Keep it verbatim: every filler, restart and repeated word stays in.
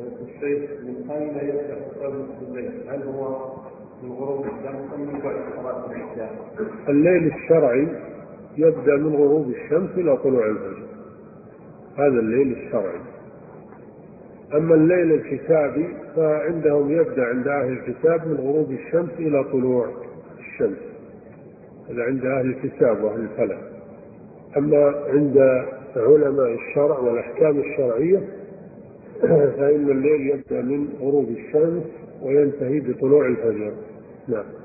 الشيخ من أين يبدأ قيام الليل؟ هل هو من غروب الشمس أم من بعد صلاة العشاء؟ الليل الشرعي يبدأ من غروب الشمس إلى طلوع الفجر، هذا الليل الشرعي. أما الليل الحسابي فعندهم يبدأ عند أهل الحساب من غروب الشمس إلى طلوع الشمس، هذا عند أهل الحساب وأهل الفلك. أما عند علماء الشرع والأحكام الشرعية فإن الليل يبدأ من غروب الشمس وينتهي بطلوع الفجر. نعم.